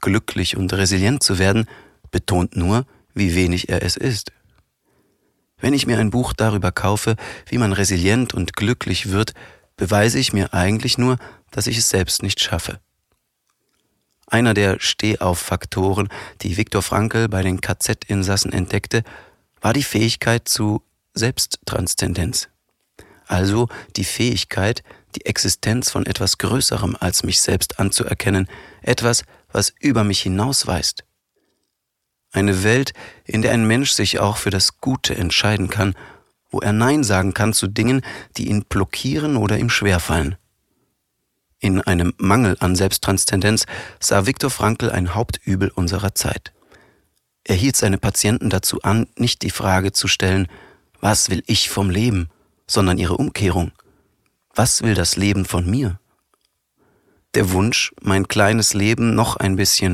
glücklich und resilient zu werden, betont nur, wie wenig er es ist. Wenn ich mir ein Buch darüber kaufe, wie man resilient und glücklich wird, beweise ich mir eigentlich nur, dass ich es selbst nicht schaffe. Einer der Stehauf-Faktoren, die Viktor Frankl bei den KZ-Insassen entdeckte, war die Fähigkeit zu Selbsttranszendenz. Also die Fähigkeit, die Existenz von etwas Größerem als mich selbst anzuerkennen, etwas, was über mich hinausweist. Eine Welt, in der ein Mensch sich auch für das Gute entscheiden kann, wo er Nein sagen kann zu Dingen, die ihn blockieren oder ihm schwerfallen. In einem Mangel an Selbsttranszendenz sah Viktor Frankl ein Hauptübel unserer Zeit. Er hielt seine Patienten dazu an, nicht die Frage zu stellen, was will ich vom Leben, sondern ihre Umkehrung. Was will das Leben von mir? Der Wunsch, mein kleines Leben noch ein bisschen